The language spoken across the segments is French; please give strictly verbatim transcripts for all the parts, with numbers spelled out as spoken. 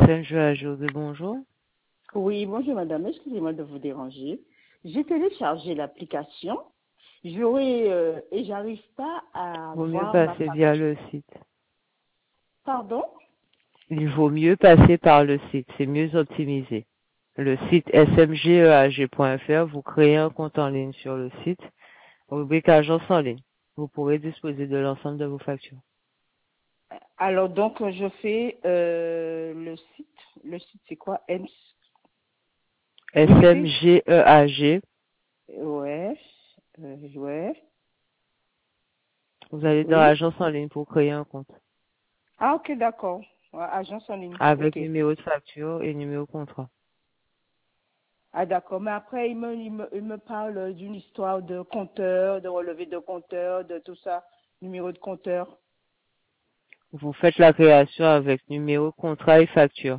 M G A G, bonjour. Oui, bonjour madame, excusez-moi de vous déranger. J'ai téléchargé l'application, j'aurais euh, et j'arrive pas à Il vaut mieux voir ma passer via facture. le site. Pardon? Il vaut mieux passer par le site, c'est mieux optimisé. Le site s m g e a g point f r, vous créez un compte en ligne sur le site, rubrique agence en ligne. Vous pourrez disposer de l'ensemble de vos factures. Alors donc je fais euh, le site, le site c'est quoi? M s m g e a g. Ouais, euh, ouais, Vous allez dans oui. agence en ligne pour créer un compte. Ah ok d'accord, Ouais, agence en ligne, Avec ok. numéro de facture et numéro de contrat. Ah d'accord, mais après il me, il me, il me parle d'une histoire de compteur, de relevé de compteur, de tout ça, numéro de compteur. Vous faites la création avec numéro, contrat et facture.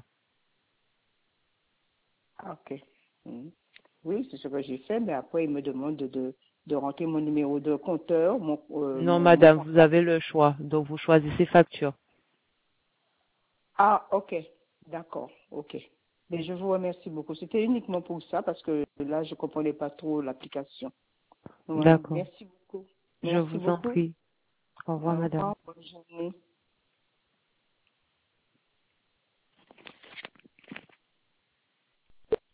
Ah, ok. Mhm. Oui, c'est ce que j'ai fait, mais après, il me demande de, de, de rentrer mon numéro de compteur, mon, euh, Non, mon, mon madame, vous contact. avez le choix. Donc, vous choisissez facture. Ah, ok. D'accord, ok. Mais je vous remercie beaucoup. C'était uniquement pour ça, parce que là, je comprenais pas trop l'application. Voilà. D'accord. Merci beaucoup. Je Merci vous en beaucoup. prie. Au revoir, Au madame. revoir. Bonne journée.